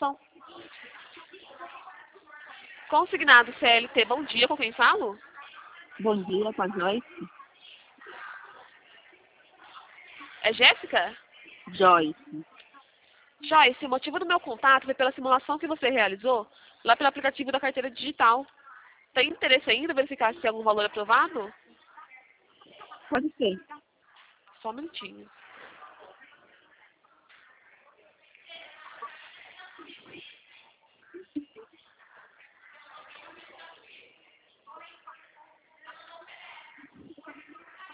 som. Consignado CLT, bom dia, com quem falo? Bom dia, com a Joyce. É Jéssica? Joyce. Joyce, o motivo do meu contato foi pela simulação que você realizou lá pelo aplicativo da carteira digital. Tem interesse ainda em verificar se tem algum valor aprovado? Pode ser. Só um minutinho.